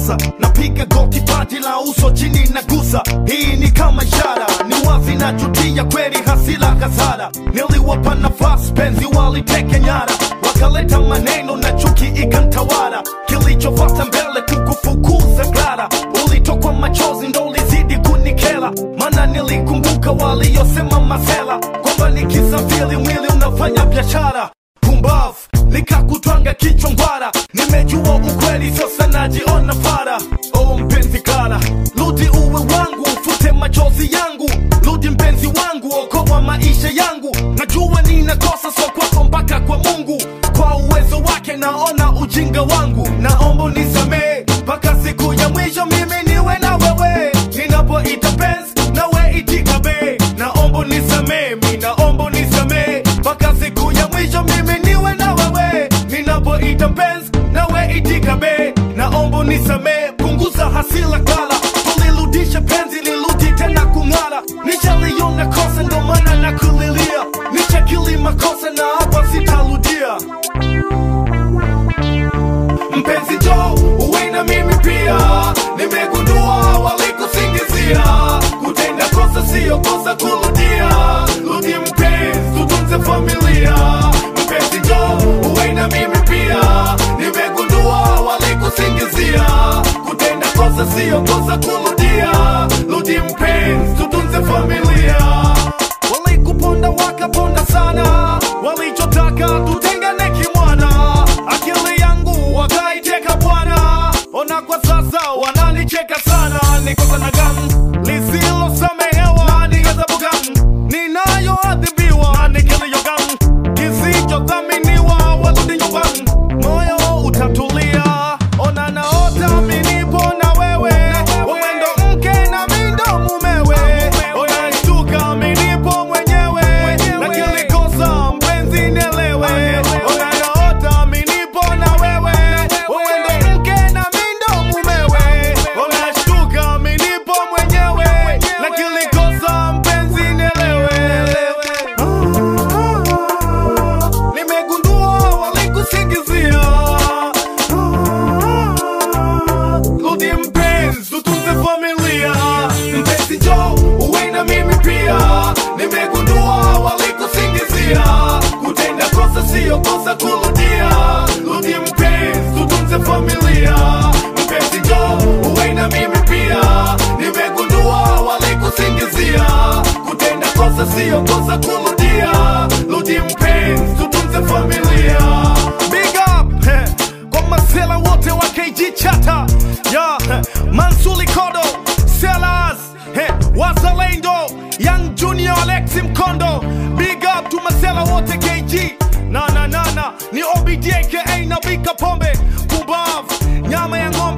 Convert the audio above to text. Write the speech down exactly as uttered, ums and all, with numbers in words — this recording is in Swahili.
makosa. Napiga goti, paji la uso chini na gusa. Hii ni kama ishara, ni wazi na jutia kweli, hasila hasara. Niliwapa nafasi penzi waliteke nyara, wakaleta maneno na chuki ikantawala. Kilichofuata mbele kukufukuza Clara, ulitokwa machozi ndo ulizidi kunikela. Mana nilikumbuka waliyosema masela, kwamba nikisafiri mwili unafanya biashara. Pumbavu, nikakutwanga kichwa ngwara. Nimejua ukweli sasa najiona fara. Oh mpenzi Clara, rudi uwe wangu, ufute machozi yangu. Rudi mpenzi wangu, okoa maisha yangu. Najua ninakosa, so kwako mpaka kwa Mungu. Kwa uwezo wake naona ujinga wangu. Naomba unisamehe, mpaka siku ya mwisho mimi niwe na wewe. Ninapoita penzi, nawe itika be. Naomba unisamehe, mi naomba unisamehe, mpaka siku ya mwisho mimi niwe na wewe. Ninapoita penzi, nawe itika be. Naomba unisamehe, punguza hasila Clara. Tulirudisha penzi, lirudi tena kung'ara. Nishaliona kosa ndo maana nakulilia. Nishakili makosa na hapa sitarudia. Mpenzi jo, uwe na mimi pia. Nimegundua walikusingizia. Kutenda kosa siyo kosa kurudia. Rudi mpenzi, tutunze familia. Mpenzi jo, uwe na mimi pia. Nimegundua walikusingizia. Kutenda kosa siyo kosa kurudia. Rudi mpenzi, tutunze familia. Walikuponda wakaponda sana, walichotaka tutengane kimwana. Akili yangu wakaiteka bwana, ona kwa sasa wananicheka sana. Nikosa na gamu lisilo samehewa, ni adhabu gani ninayoadhibiwa? Na nikilio gamu kisichodhaminiwa, warudi nyumbani, moyo utatulia. Ona naota minipo na wewe, wewe ndo mke na mimi ndo mumewe. Ona nishtuka minipo mwenyewe, lakini kosa mpenzi nielewe. Ona naota minipo na wewe, wewe ndo mke na mimi ndo mumewe. Ona nishtuka minipo mwenyewe, lakini kosa mpenzi nielewe. Nimegundua walikusingizia. Rudi mpenzi, tutunze familia. Mpenzi jo, uwe na mimi pia. Nimegundua walikusingizia. Kutenda kosa siyo kosa kurudia. Rudi mpenzi, tutunze familia. Mpenzi jo, uwe na mimi pia. Nimegundua walikusingizia. Kutenda kosa siyo kosa kurudia. Rudi mpenzi, tutunze familia. Big up heh, kwa masela wote wa K G Chata, yeah, heh, Mansuli Kodo, Sellers, heh, Wazalendo, Young Junior Alexi Mkondo. Big up to masela wote K G. Na na na na, ni O B D K A na Bika Pombe. Pumbavu, nyama ya ng'ombe.